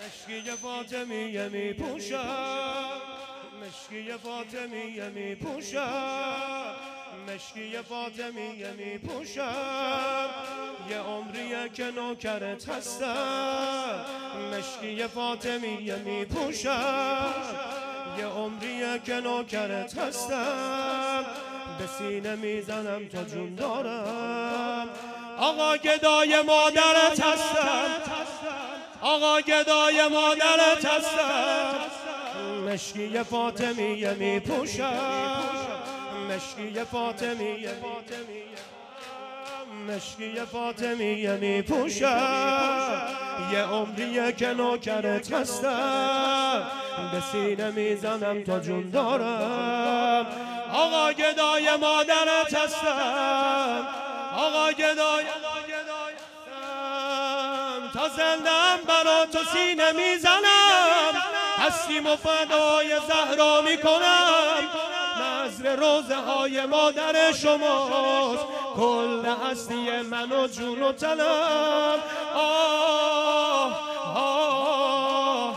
مشکی فاطمیه می پوشم، مشکی فاطمیه می پوشم، مشکی فاطمیه می پوشم، یه عمریه که نوکرت هستم. مشکی فاطمیه می پوشم، یه عمریه که نوکرت هستم. به سینه میزنم تا جون دارم. آقا گدای مادرت هستم، آقا گدای مادرت هستم. مشکی فاطمیه می پوشم، مشکی فاطمیه، مشکی فاطمیه می پوشم، یه عمریه که نوکرت هستم. به سینه میزنم تا جون دارم. آقا گدای مادرت هستم، آقا گدای تا زندم برا تو سینه میزنم. هستیم و فدای زهرا میکنم. نظر روزه های مادر شماست، کل هستی من و جون و تنم. آه آه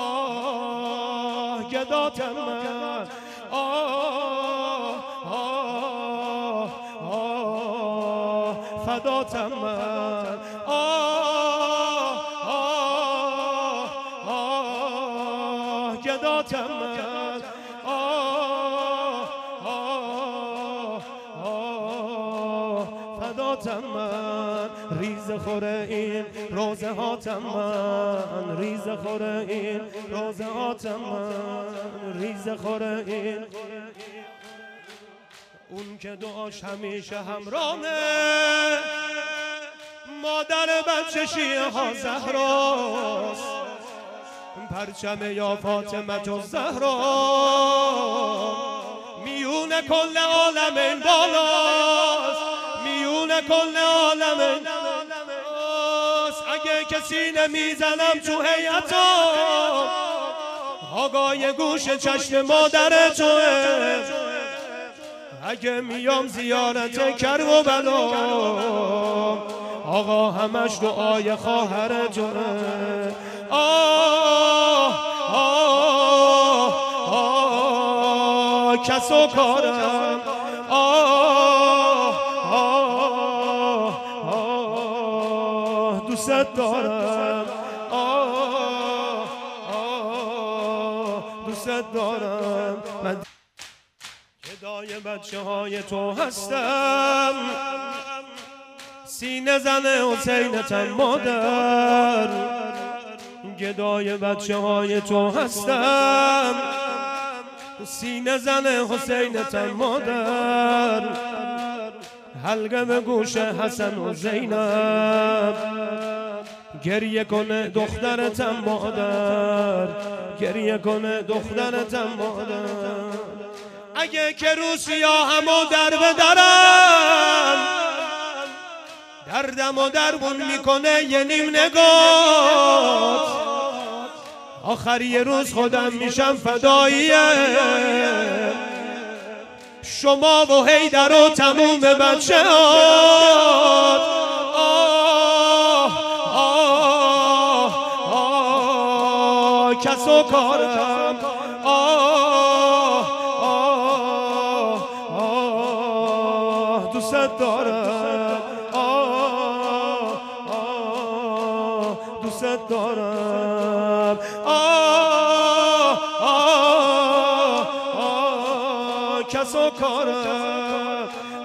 آه گداتم من، آه آه آه فداتم من، گداتم من، فداتم من. ریز خوره این روزه هاتم من، ریز خوره این روزه هاتم من، ریز خوره این. اون که دعاش همیشه همراهه، مادر بچه شیعه ها زهراست. پرچم یا فاطمه و زهرا میون کل عالم این بالاست، میون کل عالم این بالاست. اگه کسی نمیزنم تو هیئتا، آقای گوش چشم مادر توه. اگه میام زیارت کرب و بلا، آقا همش دعای خواهر توه. آه آه آه کس و کارم، آه آه آه دوست دارم، آه آه دوست دارم. من گدای بچه های تو هستم، سینه زن حسینتم مادر. گدای بچه های تو هستم، سینه زن حسینتم مادر. حلقه به گوش حسن و زینب، گریه کنه دخترتم مادر، گریه کنه دخترتم مادر. اگه که روسیا همو در بدرم، دردم و درمون میکنه یه نیم نگات. آخر یه روز خودم میشم فداییه شما و حیدر و تموم بچه هات. آه آه آه کس و کارم، آه آه آه دوست دارم، دوست دارم. آه آه آه کس و کارم،